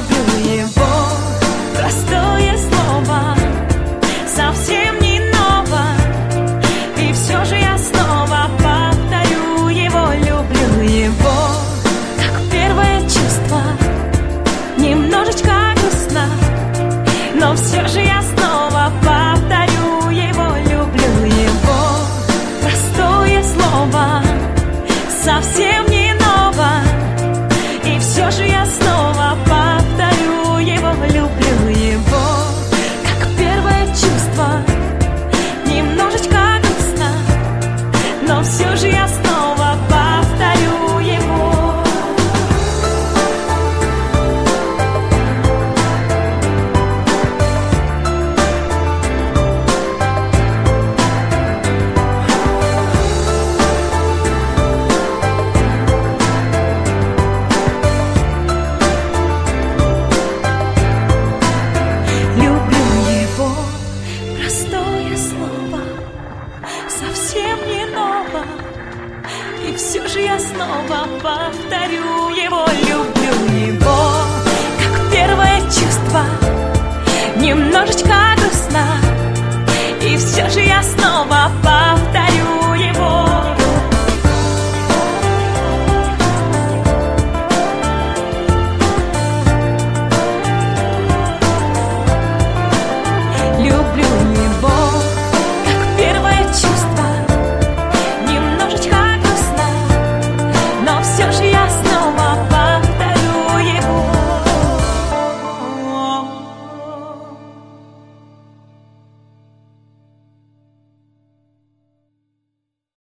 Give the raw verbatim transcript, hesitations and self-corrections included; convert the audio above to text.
люблю его. Простое слово, совсем не ново, и все же я снова повторю его, люблю его. Как первое чувство, немножечко грустно, но все же я снова повторю его, люблю его. Простое слово, совсем не ново, и все же я снова повторю его, люблю его. Как первое чувство, немножечко грустно, но все же я снова повторю его. Совсем не ново, и все же я снова повторю его, люблю его. Как первое чувство, немножечко